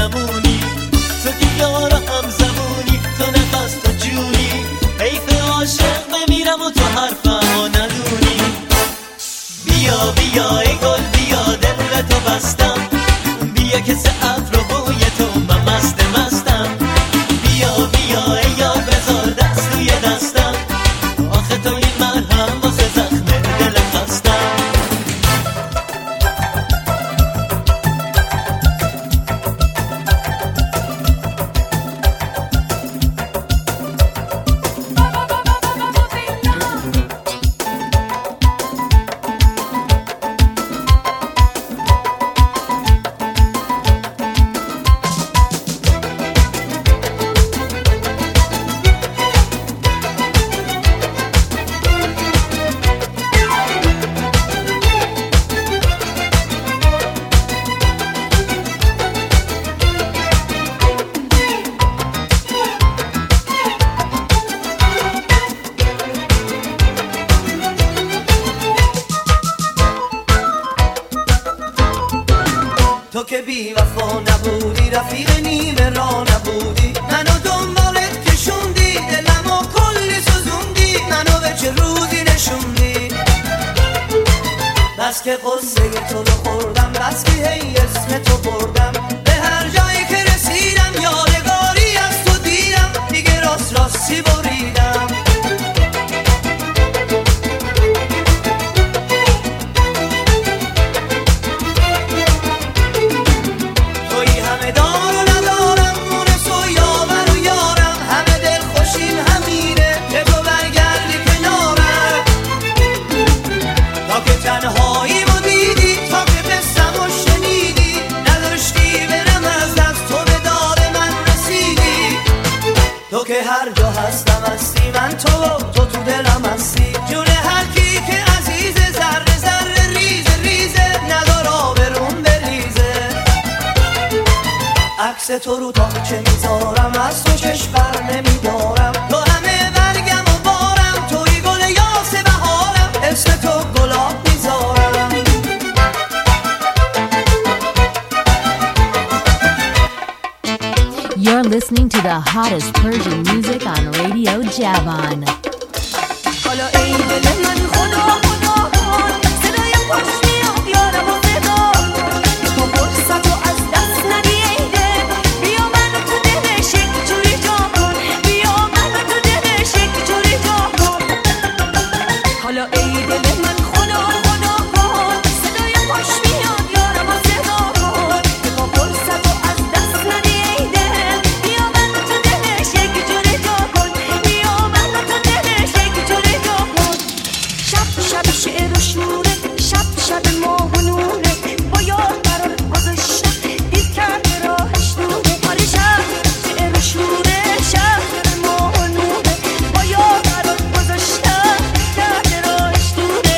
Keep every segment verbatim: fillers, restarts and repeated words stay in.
نمونی، تو دیار هم زمونی، تو نفس تو جونی، حیف عاشق بمیرم و تو حرفمو ندونی. بیا بیا ای گل بیا دل تو بستم، بیا که سعف رو بوی تو من مست مستم. بیا بیا ای یار بذار دست توی دستم، آخه تو این مرهم واسه زخم دل خستم. تو که بی وفا نبودی، رفیق نیمه را نبودی، منو دنبالت کشوندی، دلمو کلی سوزوندی، منو به چه روزی نشوندی. بس که قصه تو رو خوردم، بس که هی اسم تو بردم، به هر جایی که رسیدم یادگاری از تو دیدم، دیگه راست راستی بریدم. تو که هر جا هستم هستی، من تو تو تو دلم هستی، جون هر کی که عزیزه، ذره ذره ریزه ریزه، ندار آبرون بریزه. عکس تو رو تا چه میذارم، از تو چشم بر نمیدارم، تو همه برگم و بارم، توی گل یاس بهارم، اسم تو گلاب میذارم. You're listening to the hottest Persian music on Radio Javan. حالا ای دل من خدا خدا کن، صدای خوش میاد یارم و صدا، تو فرصت رو از دست ندی ای دل، بیا منو تو دلش یک جوری جا کن، بیا منو تو دلش یک جوری جا کن. حالا ای دل من خدا خدا کن، صدای خوش میاد یارم و صدا کن، تو فرصت رو از دست ندی ای دل، بیا منو تو دلش یک جوری جا کن، بیا منو تو دلش یک جوری جا کن. شب شب شعر و شوره، شب شب ماه و نوره، با یار قرار گذاشتم دید کرده راهش دوره. آره شب شعر و شوره، شب ماه و نوره، با یار قرار گذاشتم دید کرده راهش دوره.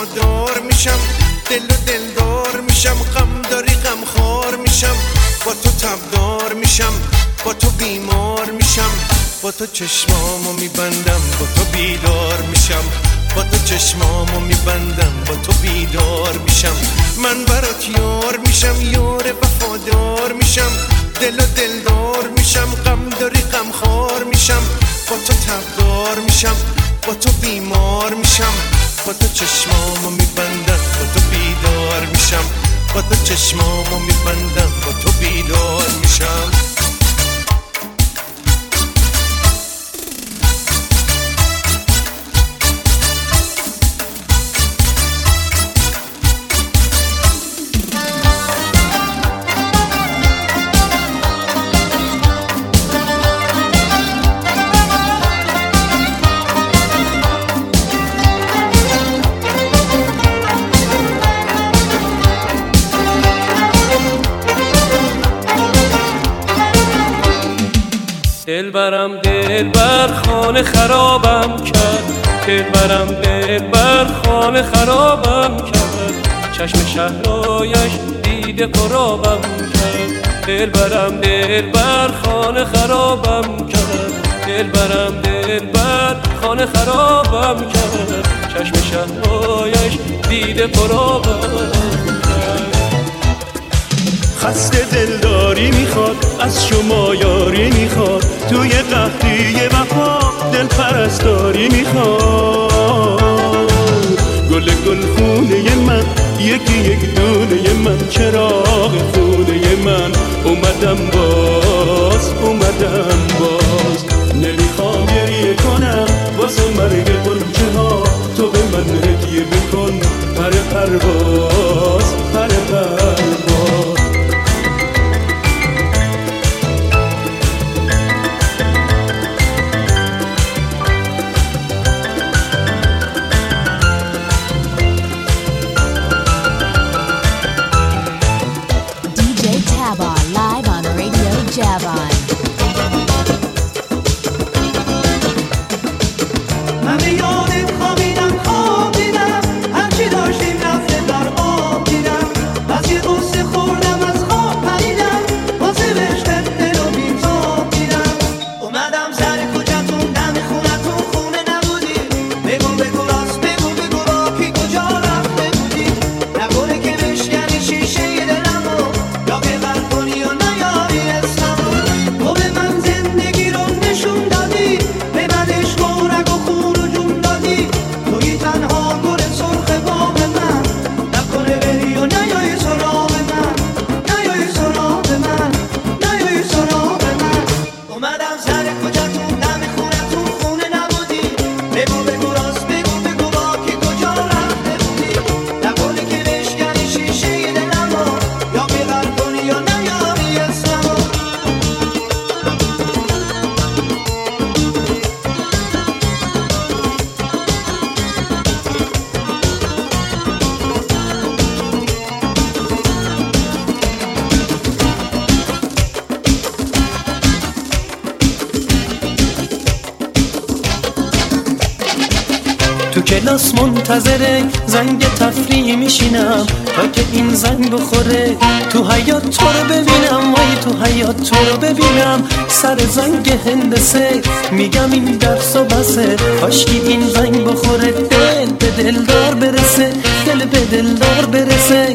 وفادار میشم، دل و دلدار میشم، غم داری غم خار میشم، با تو تبدار میشم، با تو بیمار میشم، با تو چشمامو میبندم، با تو بیدار میشم، با تو چشمامو میبندم، با تو بیدار میشم. من برات یار میشم، یار وفادار میشم، دل و دلدار میشم، غم داری غم خار میشم، با تو تبدار میشم، با تو بیمار میشم، با تو چشمامو میبندم، با تو بیدار میشم، با تو چشمامو میبندم، با تو بیدار میشم. دل برم دل بر خانه خرابم کرد، دل برم دل بر خانه خرابم کرد، چشم شهرایش دیده پرابم کرد. دل برم دل بر خانه خرابم کرد، دل برم دل بر خانه خرابم کرد، چشم شهرایش دیده پرابم کرد. خسته دلداری میخواد، از شما یاری میخواد، توی قحطی وفا دل پرستاری میخواد. گل گل خونه من، یکی یک دونه من، چراغ خونه من، اومدم باز اومدم باز. نمیخوام گریه کنم واسه مرگ غنچه ها، تو به من هدیه بکن پر پرواز پر پرواز. Live on Radio Javon. من به یادت خوابیدم خوابیدم، هرچی داشتیم رفته در آب دیدم، از یه قصه خوردم از خواب پریدم، واسه بهشتت دل و بیتاب دیدم. اومدم سر کجاتون دم خونتون خونه نبودی، بگو بگو راست بگو بگو راکی کجا رفته بودی، نکنه که بشکنی شیشه دلمو یا که غرق کنی و نیاری اسممو. تو به من زندگی رو نشون دادی، به من عشق و رگ و خون و جون دادی، توی تنها گل سرخ باغ من، نکنه بری و نیایی سراغ من، نیایی سراغ من، نیایی سراغ من. اومدم سر کجاتون دم خونتون خونه نبودی، بگو بگو راست بگو بگو با کی کجا رفته بودی، نکنه که بشکنی شیشه دلمو یا که غرق کنی یا نیاری اسممو. تو کلاس منتظره زنگ تفریح میشینم تا که این زنگ بخوره، تو حیاط تو رو ببینم، وای تو حیاط تو رو ببینم، سر زنگ هندسه میگم این درس و بسه، کاشکی این زنگ بخوره، دل به دلدار برسه، دل به دلدار برسه.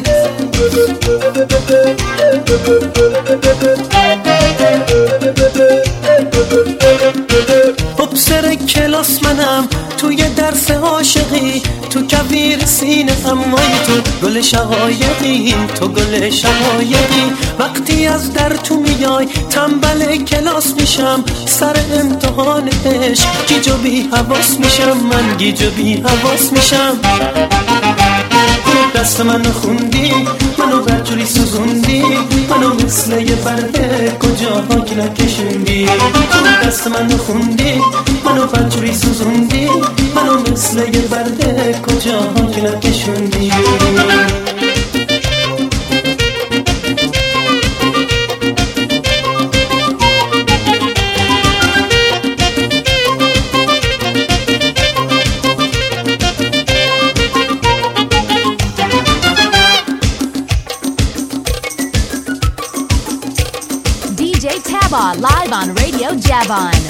سر کلاس منم توی درس عاشقی، تو کویر سینه امای تو گل شقایقی، تو گل شقایقی. وقتی از در تو میای تنبل کلاس میشم، سر امتحان عشق گیج و بی حواس میشم، من گیج و بی حواس میشم. دست منو خوندی، منو برجوری سوزوندی، منو مثل یه برده کجا پاک نکشوندی. دست منو خوندی، منو برجوری سوزوندی، منو مثل یه برده کجا پاک نکشوندی. Java live on Radio Javon.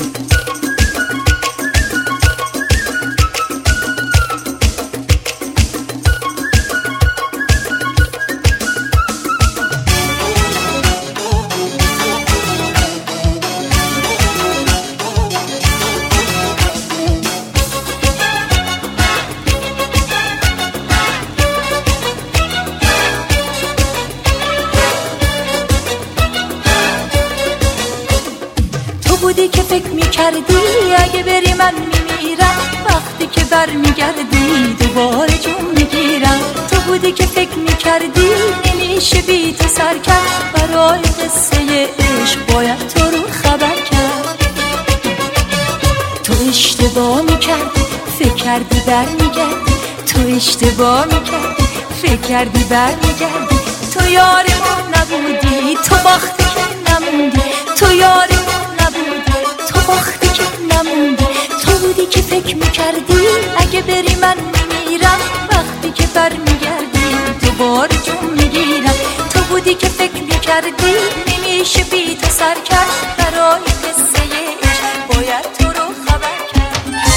بودی که فکر میکردی اگه بری من میمیرم، وقتی که بر میگردی دوباره جون میگیرم. تو بودی که فکر میکردی نمیشه بی تو سر کرد، برای قصه عشق باید تو رو خبر کرد. تو اشتباه میکردی فکر کردی بر میگردی، تو اشتباه میکردی فکر کردی بر میگردی. تو یار ما نبودی، تو باختی که نموندی، تو یار ما نبودی، تو باختی که نموندی. تو بودی که فکر میکردی اگه بری من میمیرم، وقتی که بر میگردی دوباره جون میگیرم. تو بودی که فکر میکردی نمیشه بی تو سر کرد، برای قصه عشق باید تو رو خبر کرد.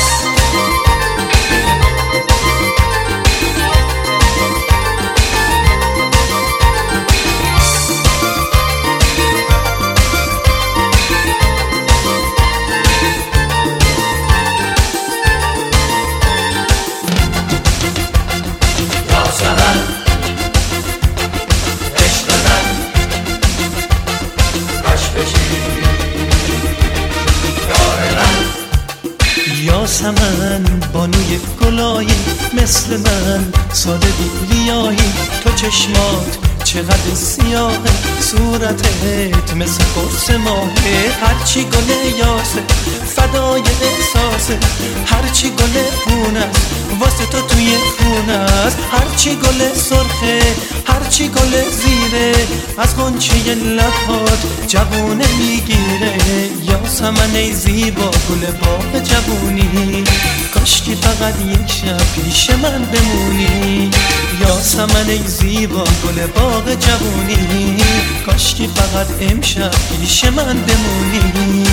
یاسمن بانوی گلایی مثل من ساده بیلیایی. تو چشمات چقدر سیاهه، صورتت مثل قرص ماهه. هرچی گل یاسه فدای احساسه، هرچی گل خونه واسه تو توی خونه است. هرچی گل سرخه هرچی گل زیره، از غنچه لبات جوونه میگیره. یاسمن ای زیبا گل باغ جوونی، کاشکی فقط یک شب پیش من بمونی. یاسمن ای زیبا گل باغ جوونی، کاشکی فقط امشب پیش من بمونی.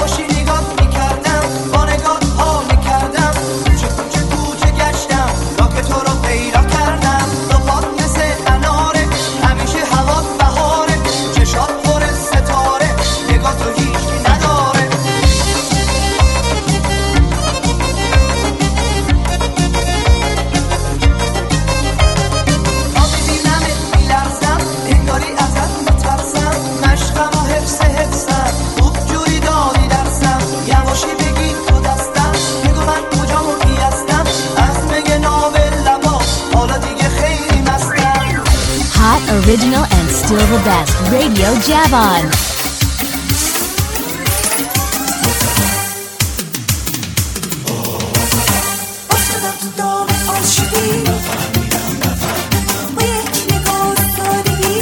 یواشی نگاه میکردم با نگاه ها میکردم کوچه کوچه کوچه گشتم تا که تو رو پیدا کردم تو پاک مثل اناره همیشه هوا بهاره چشات پر ستاره نگاه تو هیچ نداره تا ببینمت میلرزم انگاری ازت میترسم مشقم و حفظ حفظم خوب جوری دادی درسم یواشی بگی تو دستم بگو من کجا و کی هستم از مگه ناب لبا حالا دیگه خیلی مستم Hot, original, and still the best. Radio Javon. افتادم تو دام عاشقی با یک نگاه سادگی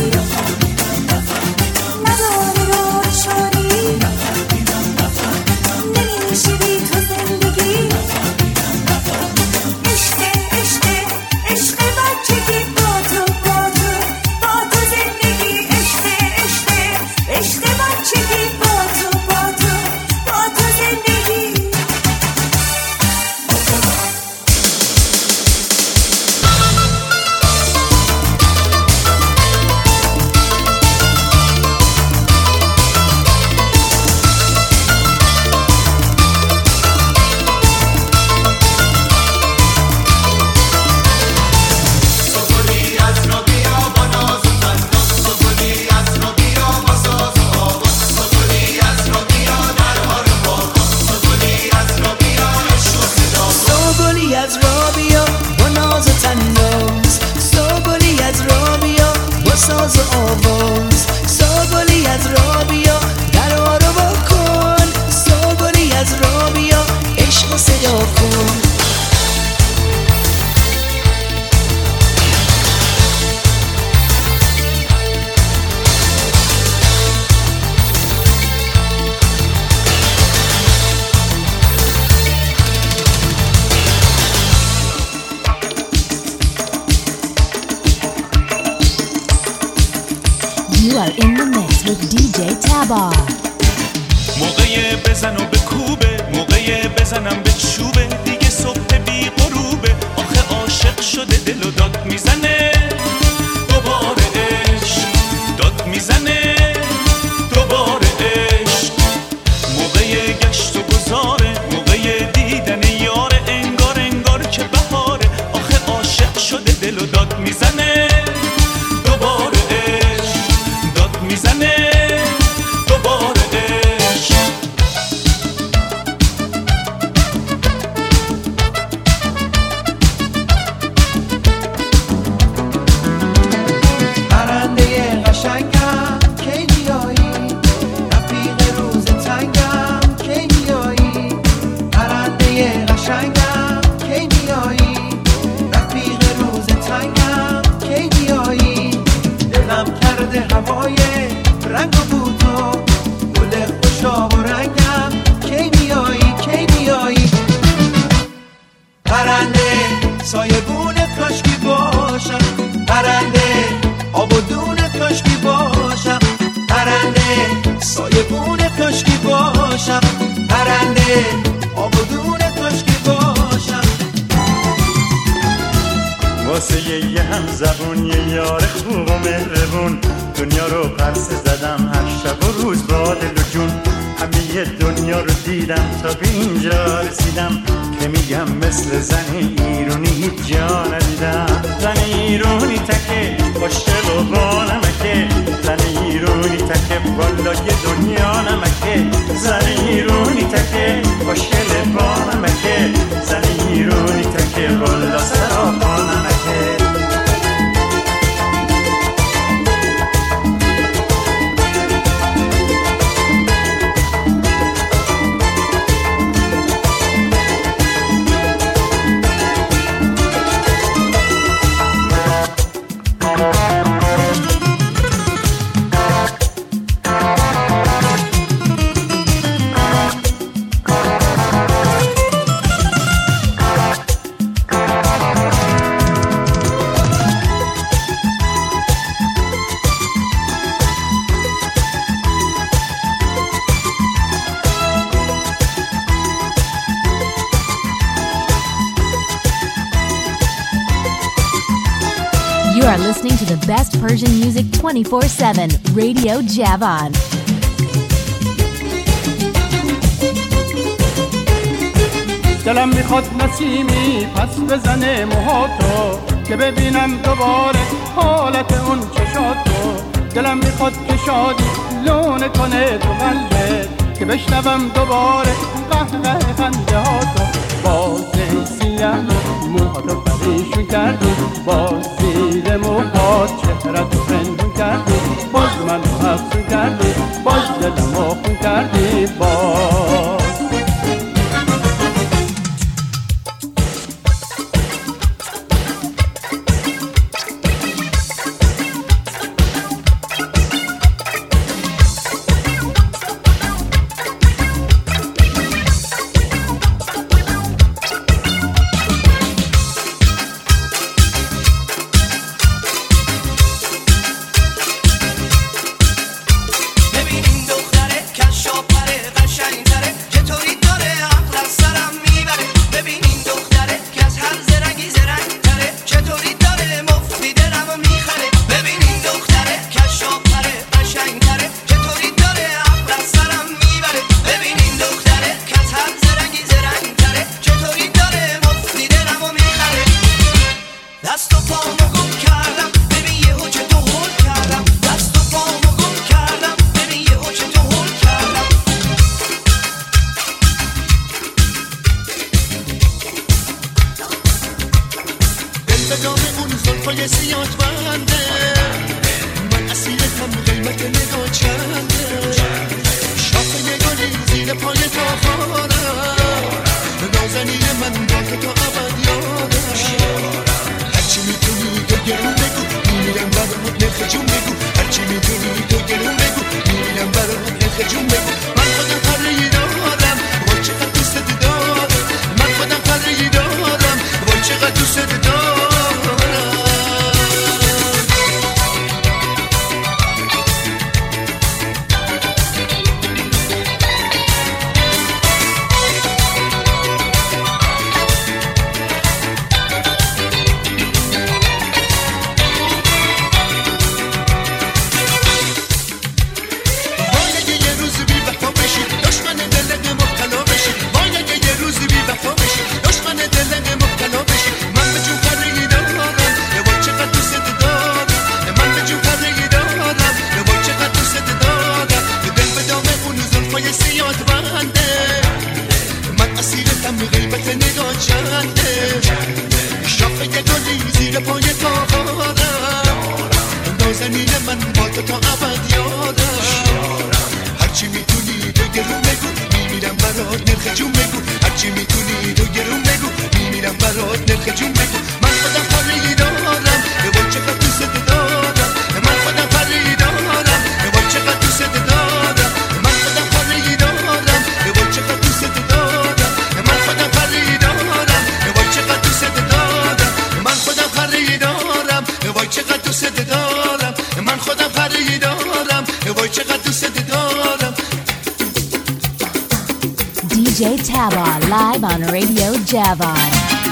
نداره راه شادی نمیشه بی تو زندگی عشق عشق عشق بچگی با تو با تو با تو زندگی عشق عشق عشق بچگی با تو با تو با تو زندگی سوگلی از را بیا با ناز و تناز سوگلی از را بیا با ساز و آواز سوگلی از را بیا درها رو با کن سوگلی از را بیا عشق و صدا کن You are in the mix with دی جی Tabar. موقع بزن و به کوبه موقع بزنم به چوبه دیگه صبح بی غروبه آخه عاشق شده دل و داد میزنه دوباره عشق داد میزنه دوباره عشق موقع گشت و گذاره موقع دیدن یاره انگار انگار که بهاره آخه عاشق شده دل و داد میزنه دوباره عشق داد میزنه دوباره عشق پرنده قشنگم کی میایی رفیق روز تنگم کی میایی پرنده قشنگم کی میایی رفیق روز تنگم کی میایی دلم کرده هوای رنگ و بوتو گل خوشا و رنگم کی میایی کی میایی پرنده سایبون کاشکی باشم پرنده آب و دون کاشکی باشم پرنده سایبون کاشکی باشم پرنده آب و دون کاشکی باشم واسه یه هم زبون یه یار خوب و مهربون دنیا رو پرسه زدم هر شب و روز با دل و جون همه دنیا رو دیدم تا به اینجا رسیدم که میگم مثل زن ایرونی هیچ جا ندیدم زن ایرونی تکه خوشگل و با نمکه زن ایرونی تکه والا یه دنیا نمکه زن ایرونی تکه خوشگل با نمکه زن ایرونی تکه والا سراپا نمکه are listening to the best Persian music twenty-four seven, Radio Javan. دلم میخواد نسیمی پس بزنه موهاتو که ببینم دوباره حالت اون چشاتو. دلم میخواد که شادی لونه کنه تو قلبت که بشنوم دوباره قهقه خنده هاتو. باز سیاه موهاتو پریشون کردی، باز زیر موهات چهرتو پنهون کردی، باز منو افسون کردی، باز دلمو خون کردی. باز D J Taba live on Radio Javan.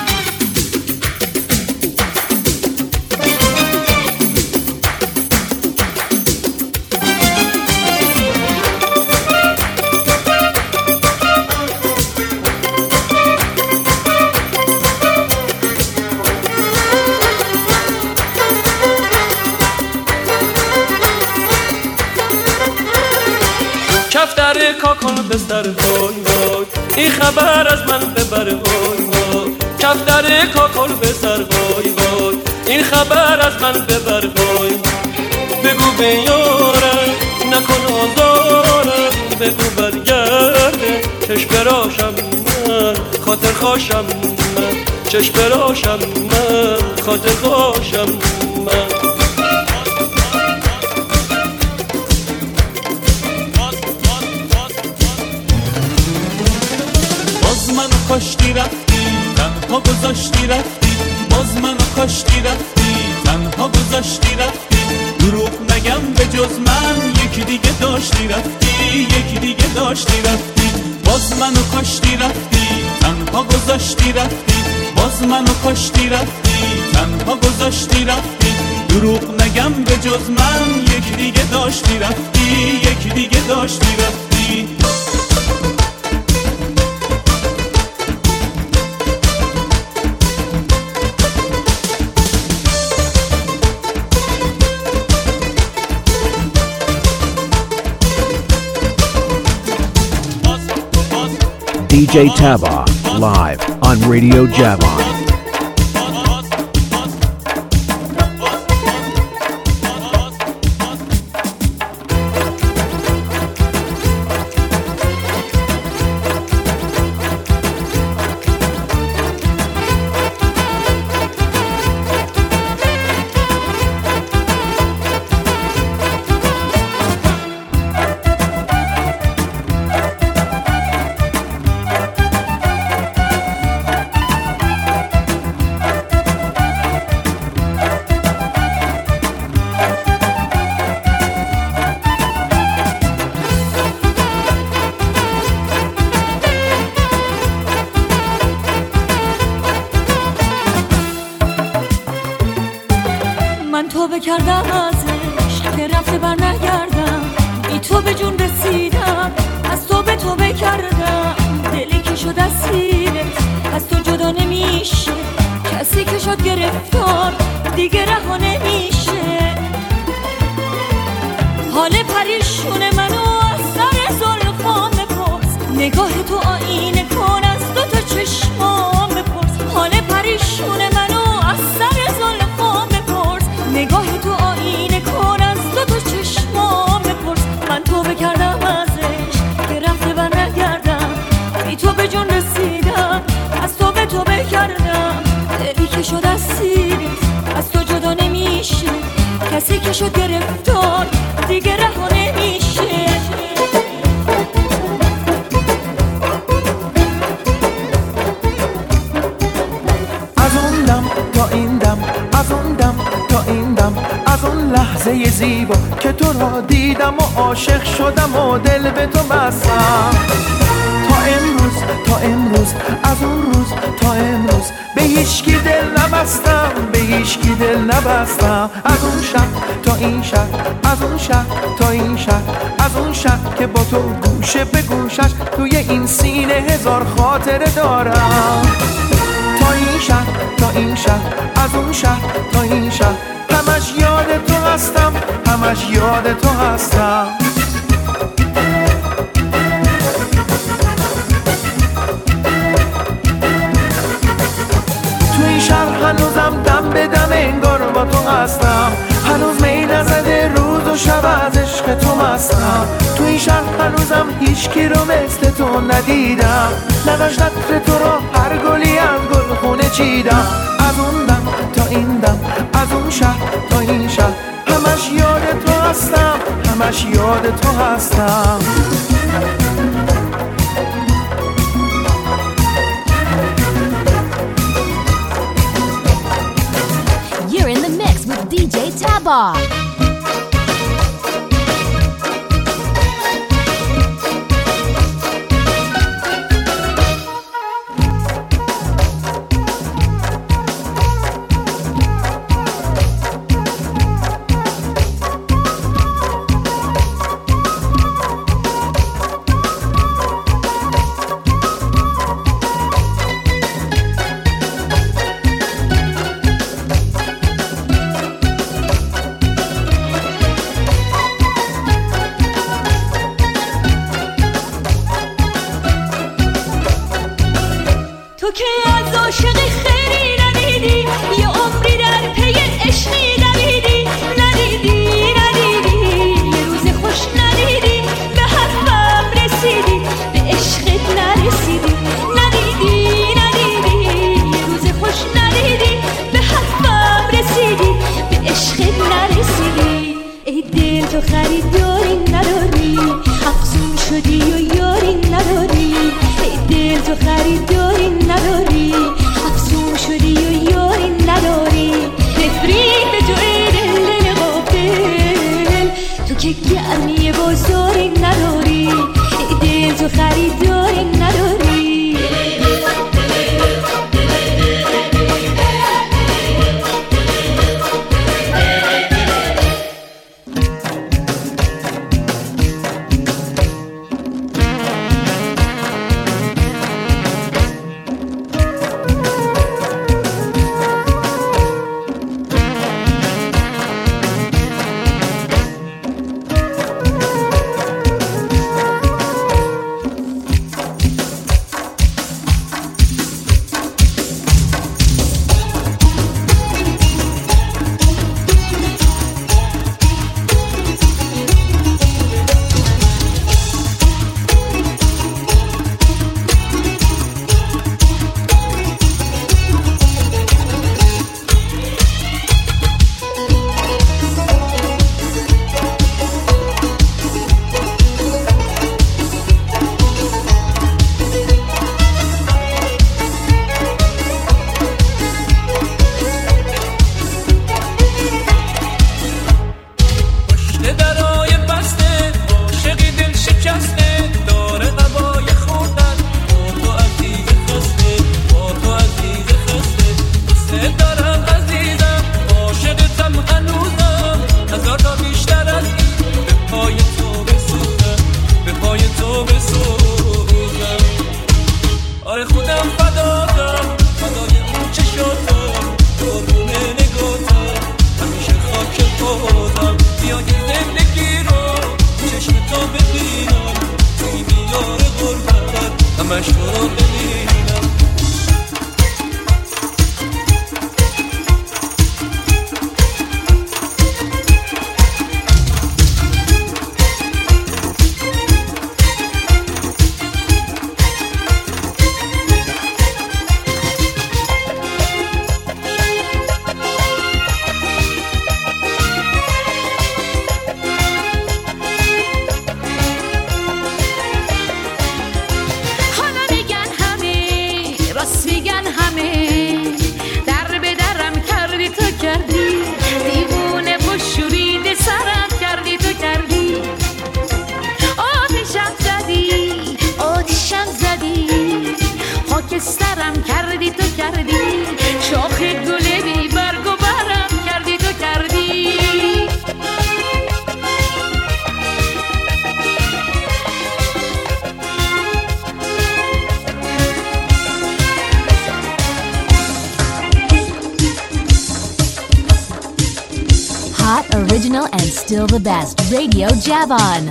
کفتر کاکل بستر وای وای این خبر از من ببر وای وای. کفتر کاکل بستر وای وای این خبر از من ببر وای. بگو به یارم نکن آزارم، بگو برگرده چشم براشم من خاطر خوشم من، چشم براشم من خاطر خوشم من. منو کاشتی رفتی تنها گذاشتی رفتی، باز منو کاشتی رفتی تنها گذاشتی رفتی. دروغ نگم به جز من یکی دیگه داشتی رفتی، یکی دیگه داشتی رفتی. باز منو کاشتی رفتی تنها گذاشتی رفتی، باز منو کاشتی رفتی تنها گذاشتی رفتی. دروغ نگم به جز من یکی دیگه داشتی رفتی، یکی دیگه داشتی رفتی. دی جی Taba live on Radio Javon. توبه کردم ازش که رفته بر نگردم، بی تو به جون رسیدم، از تو به توبه کردم. دلی که شد اسیرت از تو جدا نمیشه، کسی که شد گرفتار دیگه رها نمیشه. حال پریشون منو از سر زلفام بپرس، نگاه تو آینه کن از دو تا چشمام بپرس. حال پریشون منو از سر زلفام بپرس، نگاه تو آینه کن از دو تا چشمام بپرس. من توبه کردم ازش که رفته بر نگردم، بی تو به جون رسیدم، از تو به توبه کردم. دلی که شد اسیرت از تو جدا نمیشه، کسی که شد گرفتار دیگه رها نمیشه. از اون دم تا این دم، از اون دم تا این دم، از اون لحظه زیبا که تو را دیدم و عاشق شدم و دل به تو بستم. تا امروز تا امروز از اون روز تا امروز به هیچکی دل نبستم، به هیچکی دل نبستم. از اون شب تا این شب، از اون شب تا این شب، از اون شب که با تو گوشه به گوشش توی این سینه هزار خاطره دارم. تا این شب تا این شب، از اون شب تا این شب، همش یاد تو هستم، همش یاد تو هستم. تو این شهر هنوزم دم به دم انگار با تو هستم، هنوز می نزده روز و شب از عشق تو مستم. تو این شهر هنوزم هیچکی رو مثل تو ندیدم، نداشت عطر تو رو هر گلی از گل خونه چیدم. از اون دم تا این دم، از اون شهر تا این شهر، همش یاد تو هستم، همش یاد تو هستم. You're in the mix with دی جی Taba. تو که از عاشقی خیلی ندیدی، یه عمری در پی عشقی دویدی، ندیدی ندیدی یه روز خوش ندیدی، به حرفم رسیدی به عشقت نرسیدی. ندیدی ندیدی یه روز خوش ندیدی، به حرفم رسیدی به عشقت نرسیدی. ای دل تو خریداری نداری، افسون شدی و یاری نداری. ای دل تو خریداری نداری، افسون شدی و یاری نداری. نفرین به تو ای دل دل غافل، تو که گرمی بازاری نداری. ای دل تو خریداری نداری. آره خودم فدادم، فدای اون چشاتم، قربون نگاتم، همیشه خاک پاتم. بیا یه زندگی رو چشم تا ببینم، توی میار غربت همش تو رو ببینم. سرم کردی تو کردی، شاخ گل بی برگ و برم کردی تو کردی. Hot, original, and still the best. Radio Javon.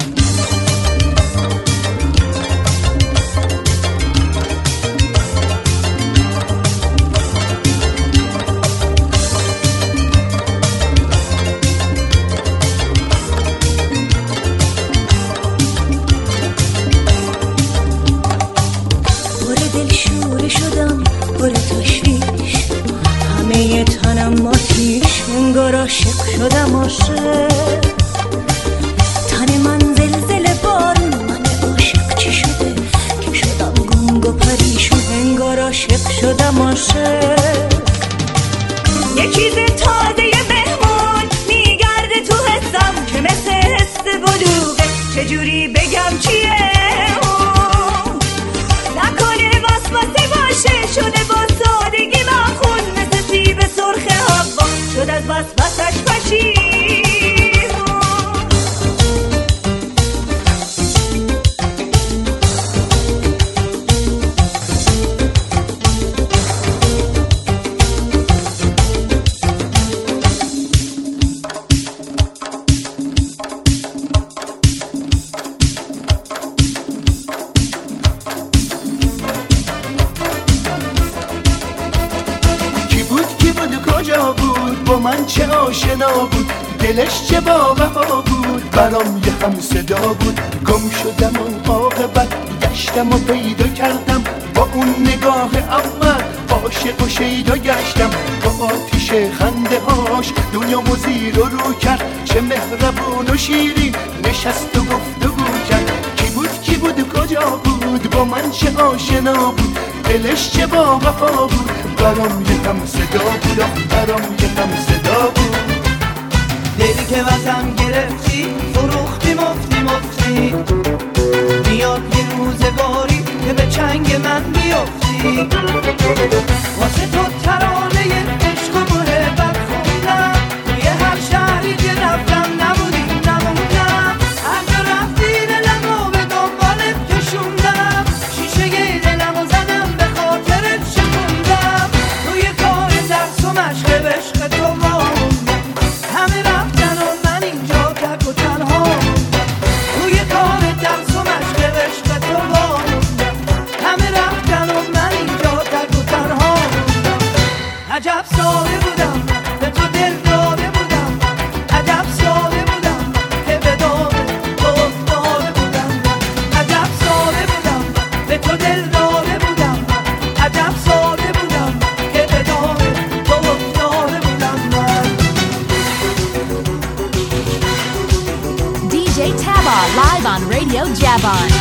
انگار عاشق شدم عاشق، تن من زلزله بارون، من عاشق چی شده که شدم گنگ و پریشون. انگار عاشق شدم عاشق، یه چیز تازه مهمان میگرده تو حسم که مثل حس بلوغه، چجوری بگم چیه نکنه وسوسه باشه، شده با سادگی من خون مثل سیب سرخ هوا، شد از وسوسش پشیمون. من چه آشنا بود، دلش چه با وفا بود، برام یه هم صدا بود. گم شدم اون عاقبت، گشتم و پیدا کردم، با اون نگاه اول عاشق و شیدا گشتم. با آتیش خنده هاش دنیامو زیر و رو کرد، چه مهربون و شیرین نشست و گفتگو کرد. کی بود کی بود و کجا بود، با من چه آشنا بود، دلش چه با وفا بود، برام یه هم صدا بود، برام یه هم صدا بود. دلی که وزم گرفتی فروختی مفتی مفتی، میاد یه روزگاری که به چنگ من بیفتی. واسه تو ترانه عشق و محبت خوندم، توی هر شهری که رفتم نبودی نموندم. هر جا رفتی دلمو به دنبالت کشوندم، شیشه دلمو زدم به خاطرت شکوندم. توی کار درس و مشق عشق تو موندم، همه رفتن و من اینجا تک و تنها موندم. توی کار درس و مشق عشق تو موندم، همه رفتن و من اینجا تک و تنها موندم. عجب ساده بودم به تو دل داده بودم، عجب ساده بودم که به دام تو افتاده بودم. عجب ساده بودم به تو دل داده بودم، عجب ساده بودم که به دام تو افتاده بودم من. D J Taba live on Radio Javon.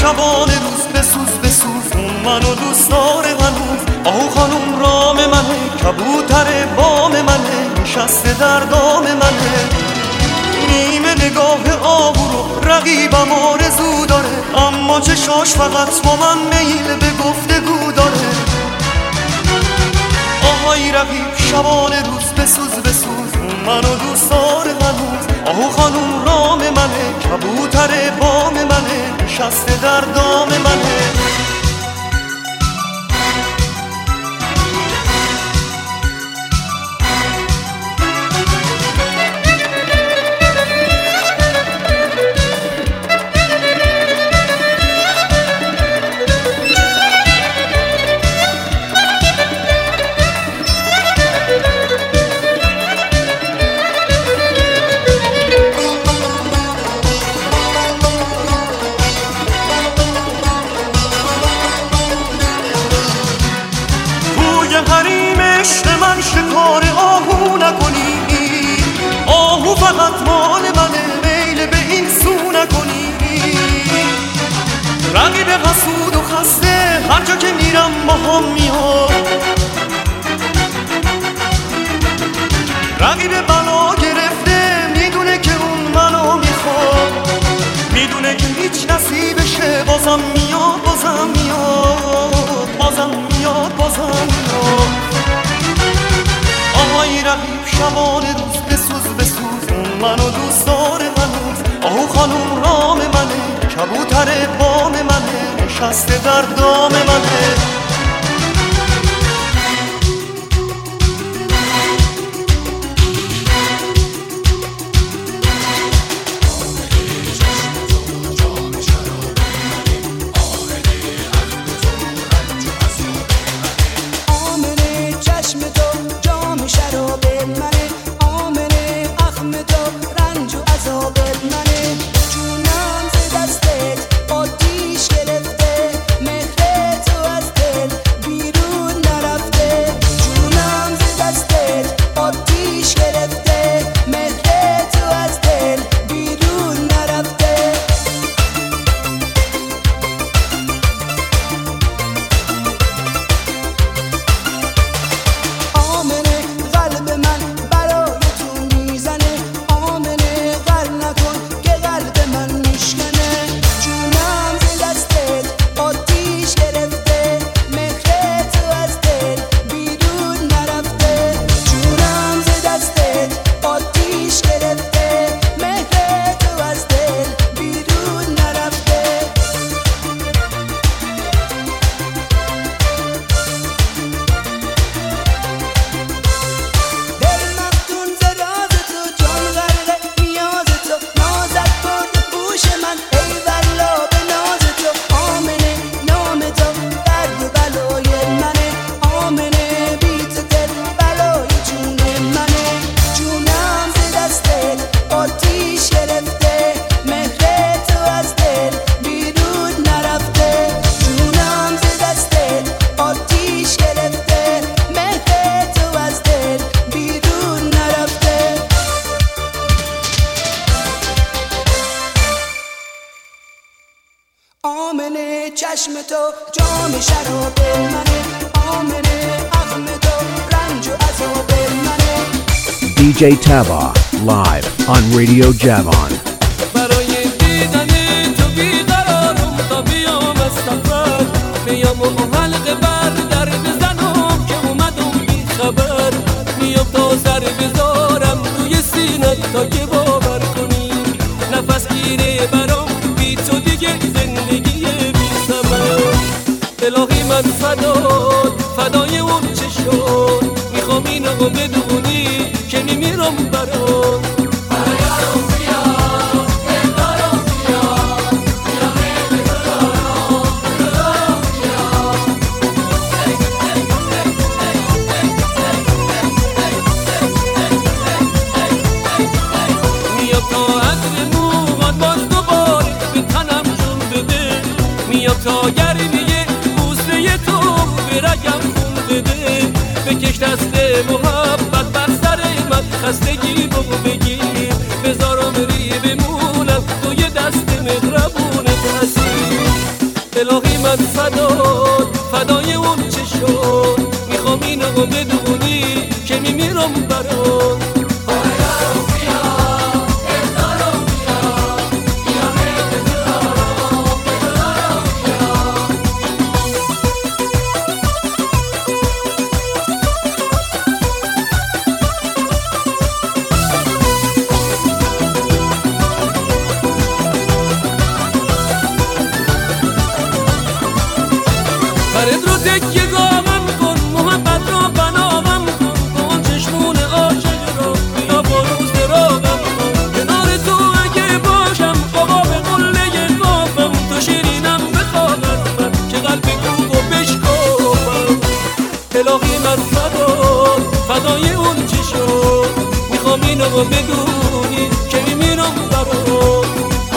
شبانه روز بسوز بسوز اون منو دوست داره هنوز. آهو خانوم رام منه، کبوتر بام منه، نشسته در دام منه. نیمه نگاه آهو رو رقیبم آرزو داره، اما چشاش فقط با من میل به گفتگو داره. آهای رقیب شبانه روز بسوز بسوز اون منو دوست داره هنوز. آهو خانوم رام منه، کبوتر بام منه، نشسته در دام منه. شکار آهو نکنی، آهو فقط مال منه، میل به این سو نکنی. رقیب حسود و خسته هر جا که میرم با هم میاد، رقیب بلا گرفته میدونه که اون منو میخواد، میدونه که هیچ نصیبشه، بازم میاد بازم میاد بازم میاد بازم میاد. آهای رقیب شبانه روز بسوز بسوز اون منو دوست داره هنوز. آهو خانوم رام منه، کبوتر بام منه، نشسته در دام منه. آمنه چشم تو جام شراب منه، آمنه اخم تو رنج و عذاب منه. دی جی Taba live on Radio Javan. برای دیدن تو بیقرارم تا بیام از سفر، بیام و حلقه بر در بزنم که اومدم بی خبر. میام تا سر بذارم روی سینت تا که باور کنی، نفس گیره برام بی تو دیگه زندگی بی ثمر. الهی من فدات فدای اون چشم، میخوام اینو بدونی که میمیرم برات. تا گرمیه بوسه تو به رگم خون بده، بکش دست محبت بر سر من، خستگی بگو بگیر بذارم ری بمونم تو یه دست مهربونت هستی. من فدای فدای اون چه شد میخوام اینو بدونی که میمیرم برات فرد رو تکیه گامم کن محبت رو بنامم کن با چشمون عاشق رو بیا بروز راغم کن کنار تو اگه باشم بابا به قله قافم تو شیرینم بخواهد من که قلب کوب و بشکافم الهی من فدا فدای اون چی شد میخوام اینو بدونی که میمیرم برات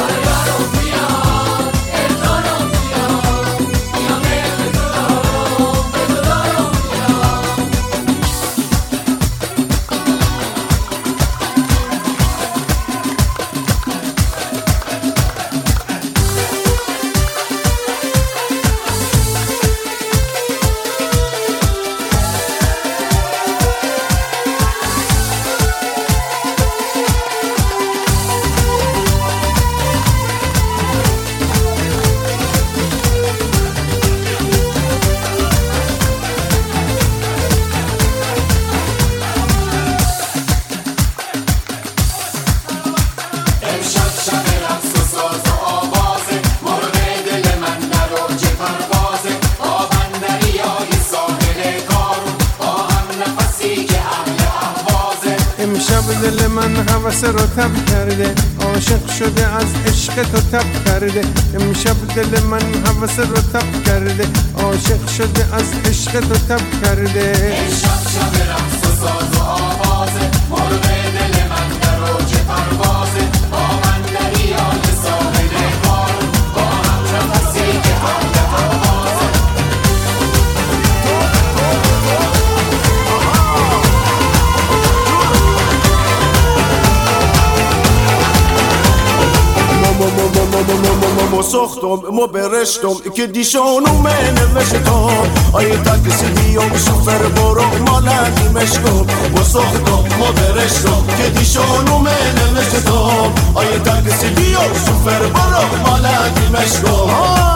دل من هوس رو تب کرده عاشق شده از عشق تو تب کرده امشب دل من هوس رو تب کرده عاشق شده از عشق تو تب کرده امشب شب رقص و ساز و آوازه مرغ دل من در اوج پروازه با من دریای ساحل قارون با هم نفسی که حمل پروازه مو ساختم مو برشتم که دیشانو من نوشتم آیه تاکسی بیام شوفر برو مالکی مشکم مو ساختم مو برشتم که دیشانو من نوشتم آیه تاکسی بیام شوفر برو مالکی مشکم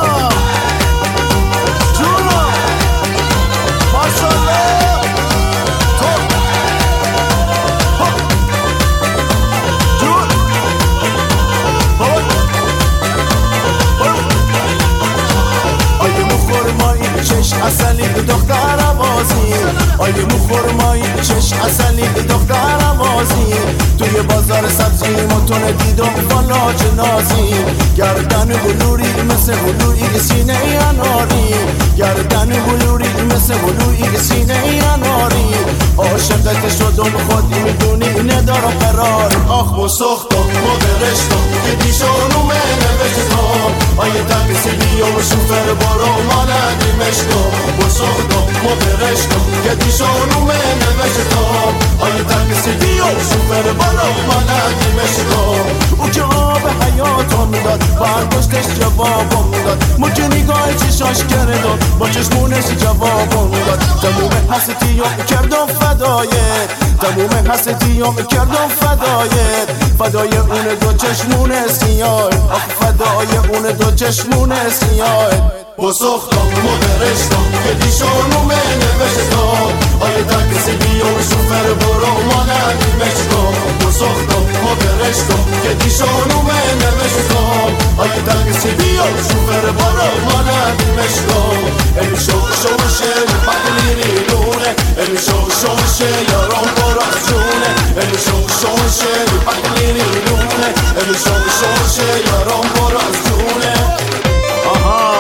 جونا ماشاءالله چش اصلی دختر بازی آیه مخورمایی چش اصلی دختر بازی توی بازار سبزی متون دیدم فلاج نازی گردن بلوری مثل بلوری سینه اناری گردن بلوری مثل بلوری سینه اناری عاشقت شدم خودی میدونی ندارم قرار آخ و سختم و برشتم که دیشانو من نوشتم آیه تاکسی بیام شوفر برو مالکی مشکم و سختم و برشتم که دیشانو من نوشتم آیه تاکسی بیام شوفر برو مالکی مشکم او که آب حیاتم داد برداشتش جوابم داد مجه نگاه چشاش کردم با چشمونش جوابم داد تموم حسیتیام کردم فدایت تموم حسیتیام کردم فدایت فدای اون دو چشمون سیاه آخ فدای اون دو چشمون سیاه با سختم و برشتم که دیشانو من نوشتم آیه تاکسی بیام شوفر برو مالکی مشکم با سختم و برشتم که دیشانو من نوشتم آیه تاکسی بیام شوفر برو مالکی مشکم ای شو شوشه بقلیری لونه ای شو شوشه یارم برا جونه ای شو شوشه بقلیری لونه ای شو شوشه یارم برا جونه آها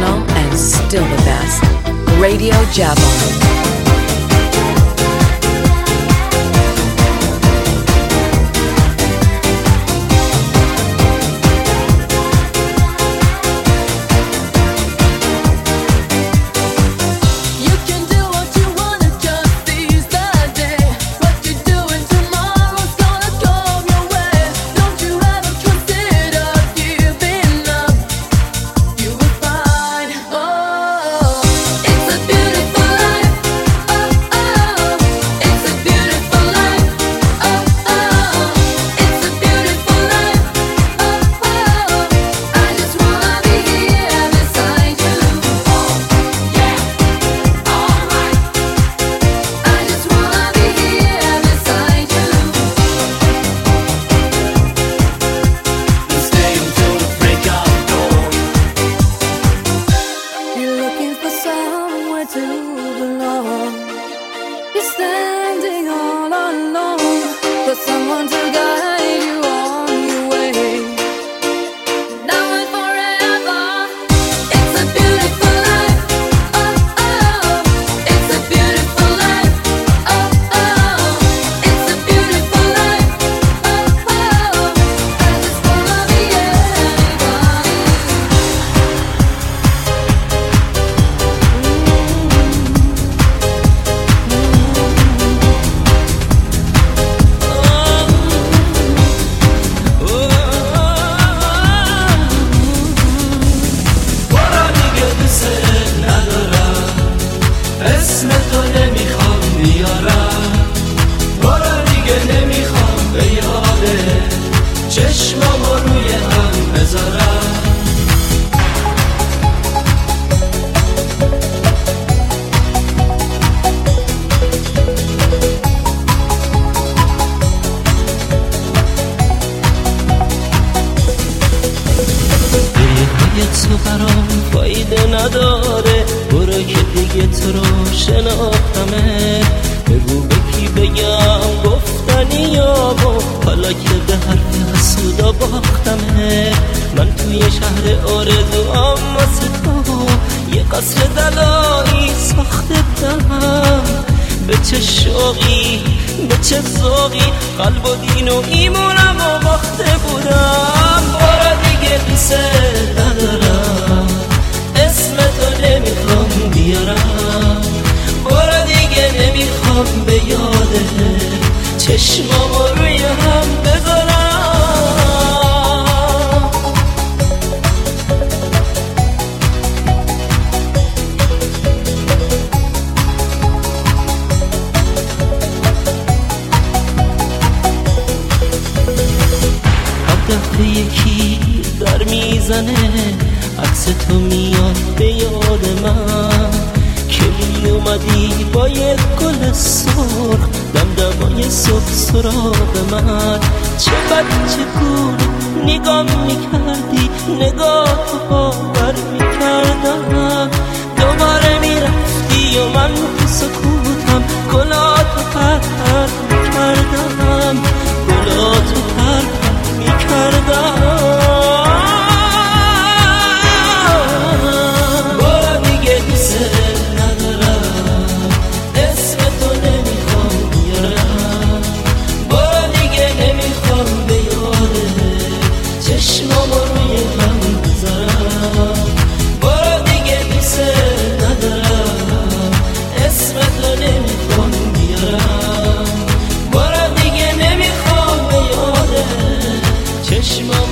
original and still the best. Radio Javon. چشم